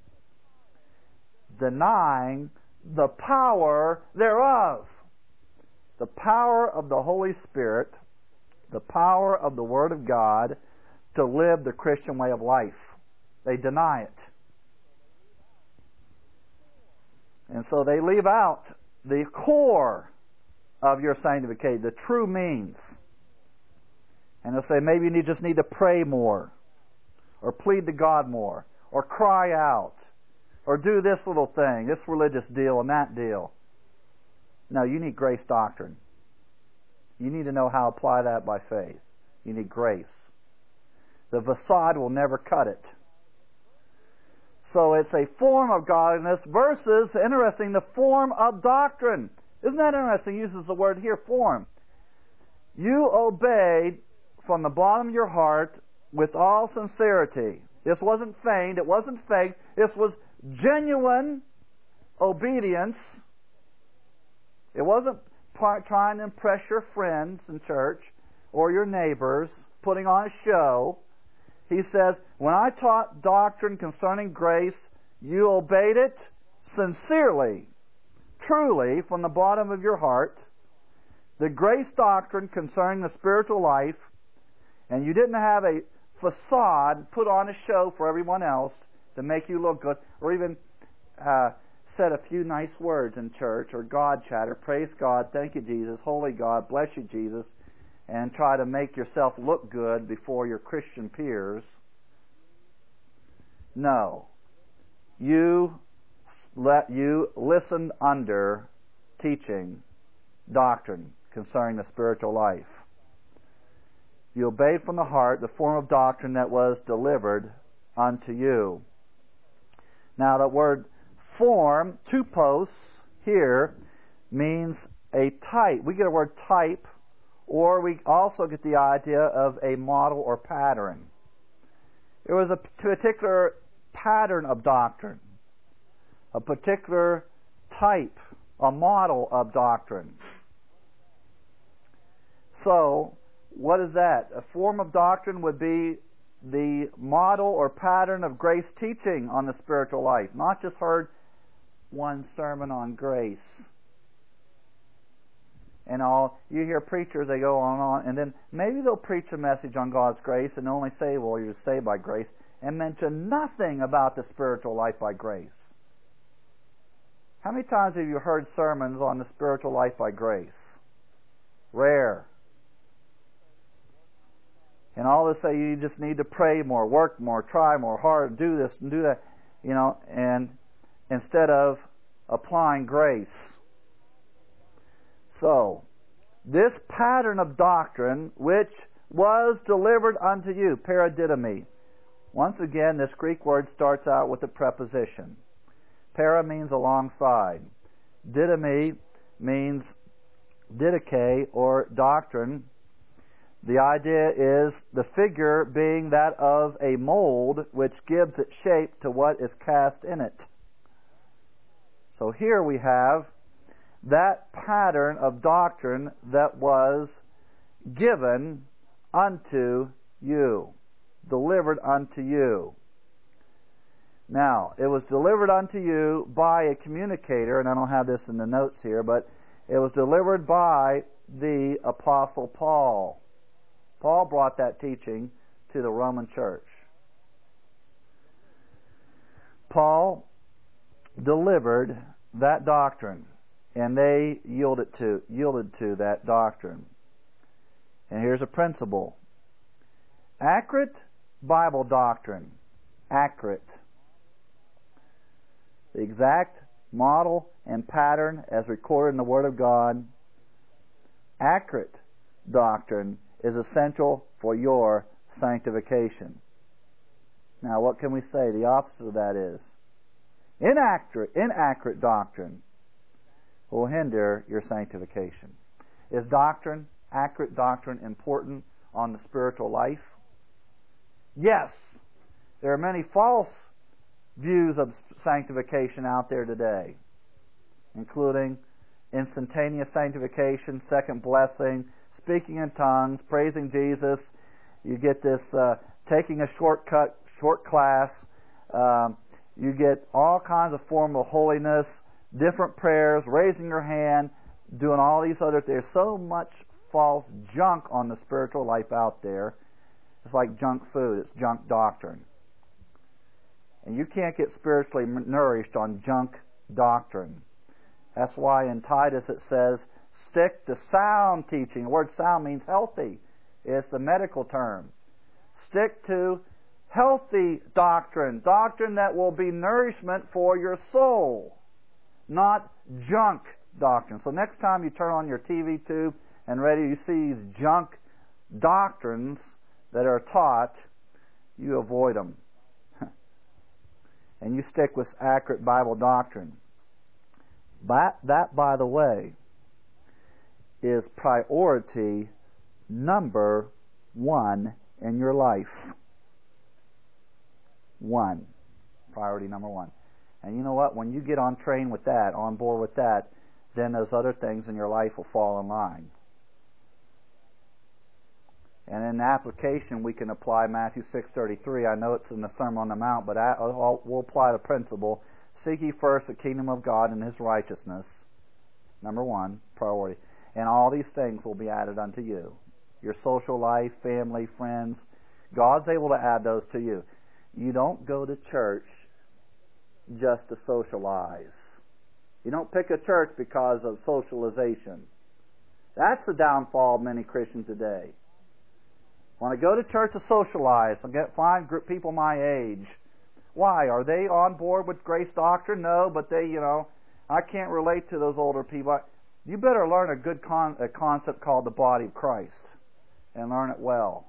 Denying the power thereof. The power of the Holy Spirit, the power of the Word of God to live the Christian way of life. They deny it. And so they leave out the core of your sanctification, the true means. And they'll say, maybe you just need to pray more, or plead to God more, or cry out, or do this little thing, this religious deal and that deal. No, you need grace doctrine. You need to know how to apply that by faith. You need grace. The facade will never cut it. So it's a form of godliness versus, interesting, the form of doctrine. Isn't that interesting? He uses the word here, form. You obeyed from the bottom of your heart with all sincerity. This wasn't feigned. It wasn't fake. This was genuine obedience. It wasn't trying to impress your friends in church or your neighbors, putting on a show. He says, when I taught doctrine concerning grace, you obeyed it sincerely, truly, from the bottom of your heart. The grace doctrine concerning the spiritual life, and you didn't have a facade put on a show for everyone else to make you look good, or even uh, said a few nice words in church, or God chatter, praise God, thank you Jesus, holy God, bless you Jesus, and try to make yourself look good before your Christian peers. No. You let you listened under teaching, doctrine concerning the spiritual life. You obeyed from the heart the form of doctrine that was delivered unto you. Now the word form, tupos, here means a type. We get a word type, or we also get the idea of a model or pattern. It was a particular pattern of doctrine, a particular type, a model of doctrine. So, what is that? A form of doctrine would be the model or pattern of grace teaching on the spiritual life. Not just heard one sermon on grace. And all you hear preachers, they go on and on, and then maybe they'll preach a message on God's grace and only say, well, you're saved by grace, and mention nothing about the spiritual life by grace. How many times have you heard sermons on the spiritual life by grace? Rare. And all they say, you just need to pray more, work more, try more, hard, do this and do that, you know, and instead of applying grace. So, this pattern of doctrine which was delivered unto you, paradidomi. Once again, this Greek word starts out with a preposition. Para means alongside. Didomi means didache, or doctrine. The idea is the figure being that of a mold which gives it shape to what is cast in it. So here we have that pattern of doctrine that was given unto you, delivered unto you. Now, it was delivered unto you by a communicator, and I don't have this in the notes here, but it was delivered by the Apostle Paul. Paul brought that teaching to the Roman church. Paul delivered that doctrine, and they yielded to yielded to that doctrine. And here's a principle. Accurate Bible doctrine, accurate. The exact model and pattern as recorded in the Word of God, accurate doctrine is essential for your sanctification. Now, what can we say? The opposite of that is inaccurate, inaccurate doctrine will hinder your sanctification. Is doctrine, accurate doctrine, important on the spiritual life? Yes. There are many false views of sanctification out there today, including instantaneous sanctification, second blessing, speaking in tongues, praising Jesus. You get this uh, taking a shortcut, short class. Um, you get all kinds of form of holiness, different prayers, raising your hand, doing all these other things. There's so much false junk on the spiritual life out there. It's like junk food. It's junk doctrine. And you can't get spiritually nourished on junk doctrine. That's why in Titus it says, stick to sound teaching. The word sound means healthy. It's the medical term. Stick to healthy doctrine, doctrine that will be nourishment for your soul, not junk doctrine. So next time you turn on your T V tube and radio, you see these junk doctrines that are taught, you avoid them. And you stick with accurate Bible doctrine. That, that, by the way, is priority number one in your life. One. Priority number one. And you know what? When you get on train with that, on board with that, then those other things in your life will fall in line. And in application, we can apply Matthew six thirty-three. I know it's in the Sermon on the Mount, but I, I'll, we'll apply the principle. Seek ye first the kingdom of God and His righteousness. Number one, priority. And all these things will be added unto you. Your social life, family, friends. God's able to add those to you. You don't go to church just to socialize. You don't pick a church because of socialization. That's the downfall of many Christians today. When I go to church to socialize, I get find group people my age. Why? Are they on board with grace doctrine? No, but they, you know, I can't relate to those older people. You better learn a good con- a concept called the body of Christ and learn it well.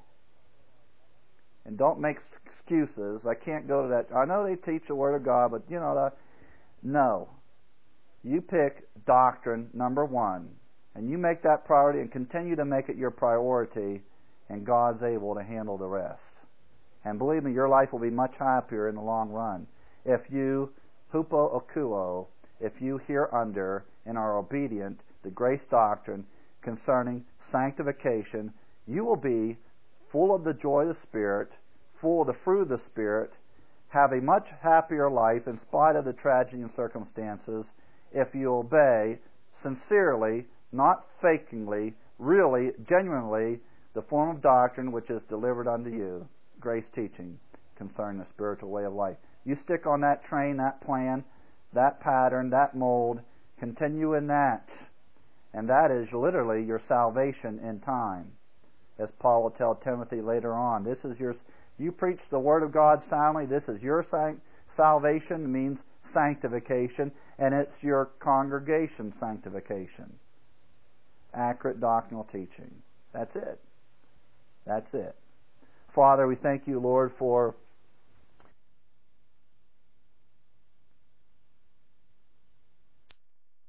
And don't make excuses. I can't go to that. I know they teach the Word of God, but you know, the, no. You pick doctrine number one, and you make that priority and continue to make it your priority, and God's able to handle the rest. And believe me, your life will be much happier in the long run. If you, hupo okuo, if you hear under and are obedient to grace doctrine concerning sanctification, you will be full of the joy of the Spirit, full of the fruit of the Spirit, have a much happier life in spite of the tragedy and circumstances if you obey sincerely, not fakingly, really, genuinely, the form of doctrine which is delivered unto you, grace teaching concerning the spiritual way of life. You stick on that train, that plan, that pattern, that mold, continue in that. And that is literally your salvation in time. As Paul will tell Timothy later on, this is your, you preach the Word of God soundly, this is your sanct, salvation, means sanctification, and it's your congregation sanctification. Accurate doctrinal teaching. That's it. That's it. Father, we thank you, Lord, for